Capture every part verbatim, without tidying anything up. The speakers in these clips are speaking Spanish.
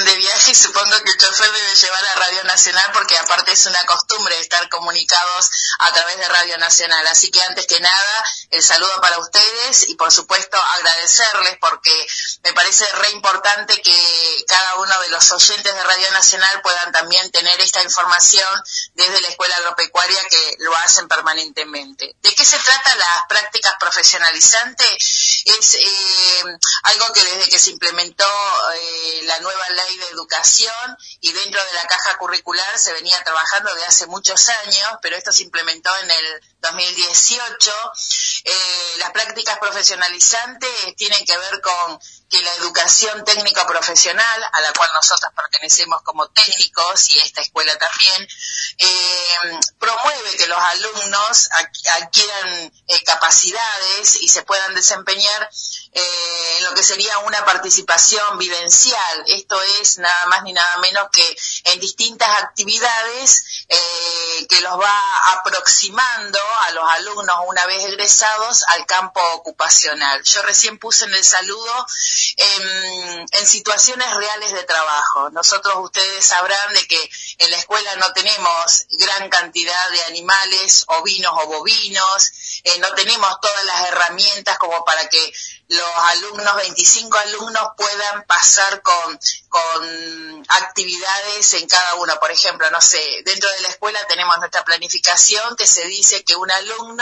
de viaje y supongo que el chofer debe llevar a Radio Nacional porque aparte es una costumbre estar comunicados a través de Radio Nacional. Así que antes que nada, el saludo para ustedes y por supuesto agradecerles porque me parece re importante que cada uno de los oyentes de Radio Nacional puedan también tener esta información desde la Escuela Agropecuaria que lo hacen permanentemente. ¿De qué se trata las prácticas profesionalizantes? Es eh, algo que desde que se implementó eh, la nueva ley de educación y dentro de la caja curricular se venía trabajando de hace muchos años, pero esto se implementó en el dos mil dieciocho. Eh, las prácticas profesionalizantes tienen que ver con que la educación técnico-profesional, a la cual nosotros pertenecemos como técnicos y esta escuela también, eh, promueve que los alumnos adquieran eh, capacidades y se puedan desempeñar eh, en lo que sería una participación vivencial. Esto es nada más ni nada menos que en distintas actividades eh, que los va aproximando a los alumnos una vez egresados al campo ocupacional. Yo recién puse en el saludo En, en situaciones reales de trabajo. Nosotros, ustedes sabrán de que en la escuela no tenemos gran cantidad de animales ovinos o bovinos, eh, no tenemos todas las herramientas como para que los alumnos, veinticinco alumnos, puedan pasar con, con actividades en cada uno. Por ejemplo, no sé, dentro de la escuela tenemos nuestra planificación que se dice que un alumno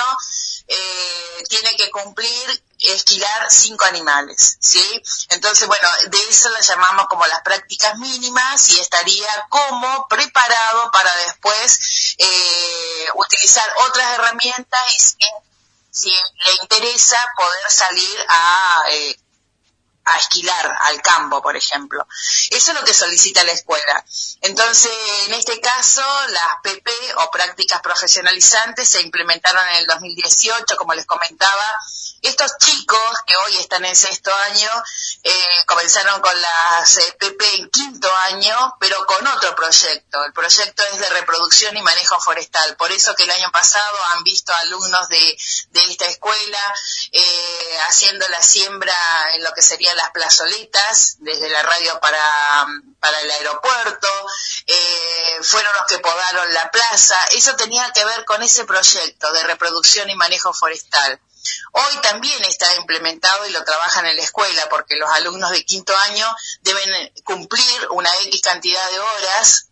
eh, tiene que cumplir esquilar cinco animales, ¿sí? Entonces, bueno, de eso las llamamos como las prácticas mínimas y estaría como preparado para después eh, utilizar otras herramientas y si, si le interesa poder salir a... Eh, a esquilar al campo, por ejemplo. Eso es lo que solicita la escuela. Entonces, en este caso, las P P o prácticas profesionalizantes se implementaron en el dos mil dieciocho, como les comentaba. Estos chicos que hoy están en sexto año eh, comenzaron con las eh, P P en quinto año, pero con otro proyecto. El proyecto es de reproducción y manejo forestal. Por eso que el año pasado han visto alumnos de, de esta escuela eh, haciendo la siembra en lo que sería las plazoletas, desde la radio para, para el aeropuerto, eh, fueron los que podaron la plaza. Eso tenía que ver con ese proyecto de reproducción y manejo forestal. Hoy también está implementado y lo trabajan en la escuela porque los alumnos de quinto año deben cumplir una X cantidad de horas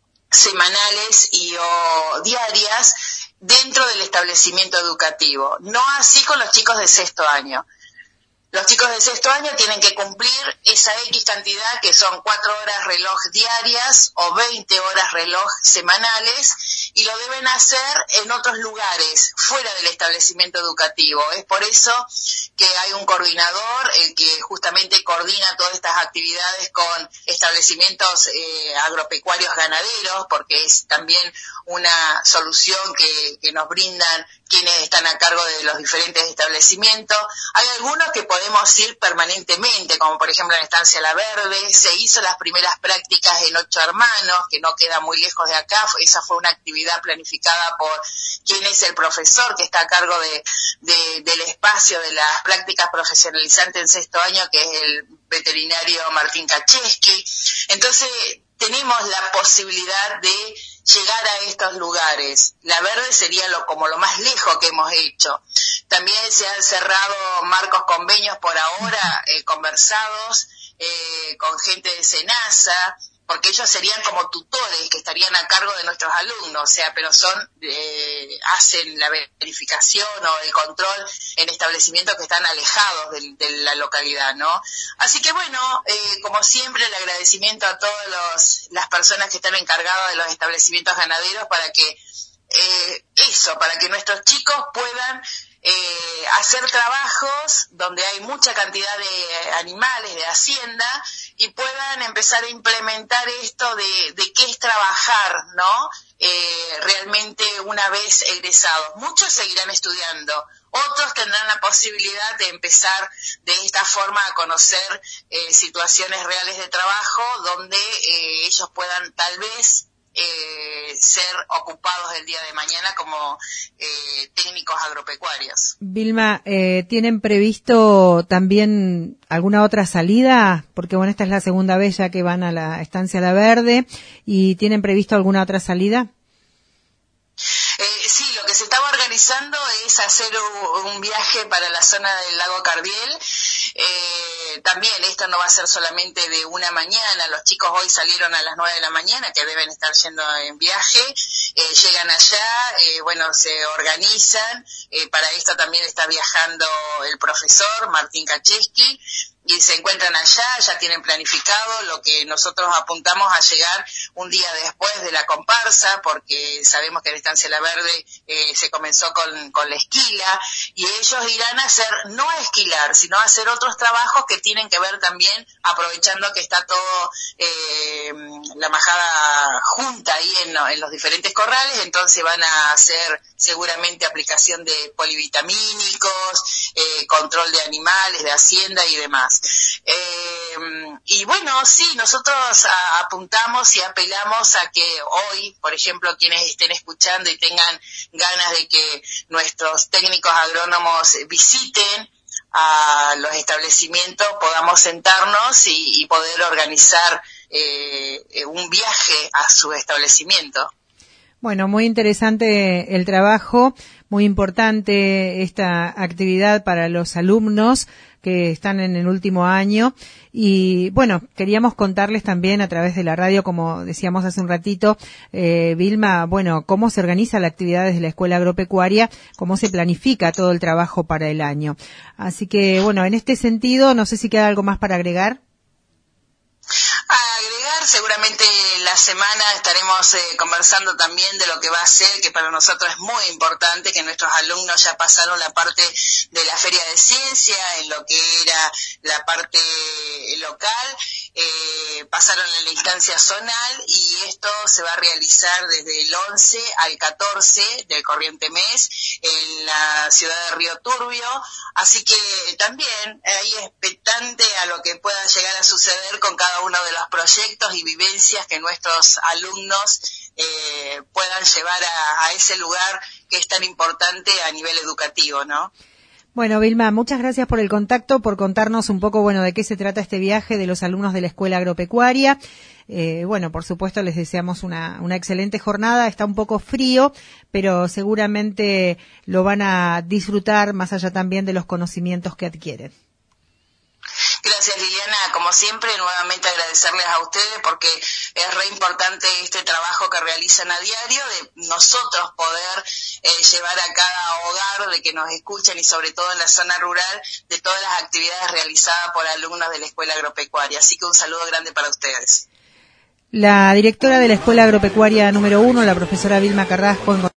semanales y o diarias dentro del establecimiento educativo. No así con los chicos de sexto año. Los chicos de sexto año tienen que cumplir esa X cantidad que son cuatro horas reloj diarias o veinte horas reloj semanales y lo deben hacer en otros lugares, fuera del establecimiento educativo. Es por eso que hay un coordinador el que justamente coordina todas estas actividades con establecimientos eh, agropecuarios ganaderos, porque es también una solución que, que nos brindan quienes están a cargo de los diferentes establecimientos. Hay algunos que podemos ir permanentemente, como por ejemplo en Estancia La Verde, se hizo las primeras prácticas en Ocho Hermanos, que no queda muy lejos de acá. Esa fue una actividad planificada por quien es el profesor que está a cargo de, de, del espacio de las prácticas profesionalizantes en sexto año, que es el veterinario Martín Kacheski. Entonces tenemos la posibilidad de llegar a estos lugares. La Verde sería lo, como lo más lejos que hemos hecho. También se han cerrado marcos convenios por ahora, eh, conversados eh, con gente de SENASA, porque ellos serían como tutores que estarían a cargo de nuestros alumnos, o sea, pero son eh, hacen la verificación o el control en establecimientos que están alejados de, de la localidad, ¿no? Así que bueno, eh, como siempre, el agradecimiento a todas los, las personas que están encargadas de los establecimientos ganaderos para que eh, eso, para que nuestros chicos puedan Eh, hacer trabajos donde hay mucha cantidad de animales, de hacienda, y puedan empezar a implementar esto de, de qué es trabajar, ¿no? Eh, realmente una vez egresados. Muchos seguirán estudiando, otros tendrán la posibilidad de empezar de esta forma a conocer eh, situaciones reales de trabajo donde eh, ellos puedan tal vez eh, ser ocupados el día de mañana como eh, técnicos agropecuarios. Vilma, eh, ¿tienen previsto también alguna otra salida? Porque bueno, esta es la segunda vez ya que van a la estancia La Verde, ¿y tienen previsto alguna otra salida? Eh, sí, lo que se estaba organizando es hacer un, un viaje para la zona del lago Cardiel. Eh, también esto no va a ser solamente de una mañana, los chicos hoy salieron a las nueve de la mañana, que deben estar yendo en viaje, eh, llegan allá, eh, bueno, se organizan, eh, para esto también está viajando el profesor Martín Kacheski, y se encuentran allá, ya tienen planificado lo que nosotros apuntamos a llegar un día después de la comparsa, porque sabemos que en Estancia La Verde eh, se comenzó con, con la esquila, y ellos irán a hacer, no a esquilar, sino a hacer otros trabajos que tienen que ver también, aprovechando que está todo eh, la majada junta ahí en, en los diferentes corrales, entonces van a hacer seguramente aplicación de polivitamínicos, eh, control de animales, de hacienda y demás. Eh, y bueno, sí, nosotros a, apuntamos y apelamos a que hoy, por ejemplo, quienes estén escuchando y tengan ganas de que nuestros técnicos agrónomos visiten a los establecimientos, podamos sentarnos y, y poder organizar eh, un viaje a su establecimiento. Bueno, muy interesante el trabajo, muy importante esta actividad para los alumnos que están en el último año, y bueno, queríamos contarles también a través de la radio, como decíamos hace un ratito, eh, Vilma, bueno, cómo se organiza la actividad desde la Escuela Agropecuaria, cómo se planifica todo el trabajo para el año. Así que bueno, en este sentido, no sé si queda algo más para agregar. A agregar, seguramente la semana estaremos eh, conversando también de lo que va a ser, que para nosotros es muy importante, que nuestros alumnos ya pasaron la parte de la Feria de Ciencia, en lo que era la parte local, eh, pasaron en la instancia zonal, y esto se va a realizar desde el once al catorce del corriente mes en la ciudad de Río Turbio, así que también ahí expectante a lo que pueda llegar a suceder con cada uno de los proyectos y vivencias que nuestros alumnos eh, puedan llevar a, a ese lugar que es tan importante a nivel educativo, ¿no? Bueno, Vilma, muchas gracias por el contacto, por contarnos un poco, bueno, de qué se trata este viaje de los alumnos de la Escuela Agropecuaria. Eh, bueno, por supuesto, les deseamos una, una excelente jornada. Está un poco frío, pero seguramente lo van a disfrutar, más allá también de los conocimientos que adquieren. Gracias, Liliana. Como siempre, nuevamente agradecerles a ustedes, porque es re importante este trabajo que realizan a diario, de nosotros poder eh, llevar a cada hogar, de que nos escuchen, y sobre todo en la zona rural, de todas las actividades realizadas por alumnos de la Escuela Agropecuaria. Así que un saludo grande para ustedes. La directora de la Escuela Agropecuaria número uno, la profesora Vilma Carrasco, en